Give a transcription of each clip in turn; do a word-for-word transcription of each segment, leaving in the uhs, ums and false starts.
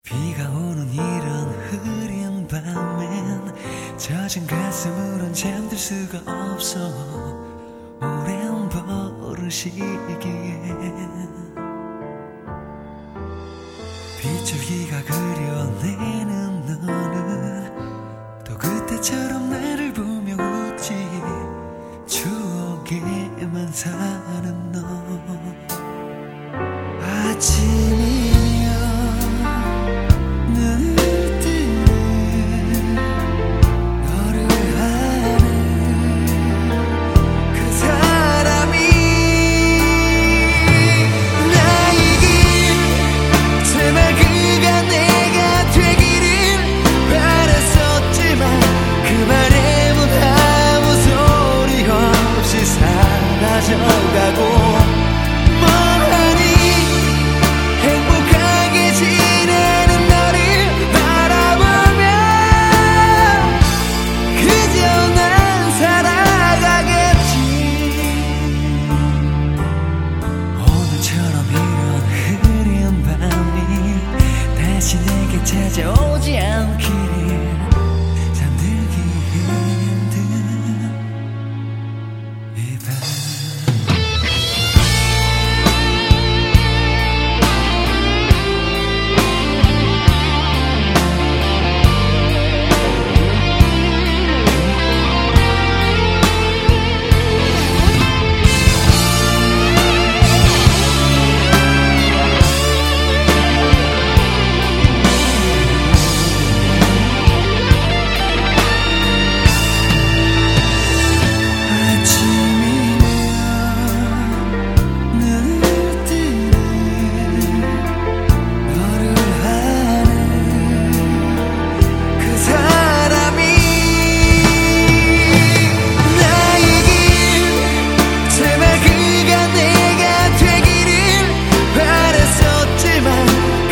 비가 오는 이런 흐린 밤엔 젖은 가슴으론 잠들 수가 없어. 오랜 버릇이기에 빗줄기가 그려내는 너는 또 그때처럼 나를 보며 웃지. 추억에만 사는 너. 아침이면 눈을 뜨는 너를 아는 그 사람이 나이길. 제발 그가 내가 되기를 바랬었지만 그 바람은 아무 소리 없이 사라져가고. 찾아오지 않기를 잠들기 힘든 이 밤.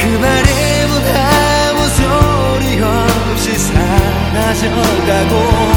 가져가고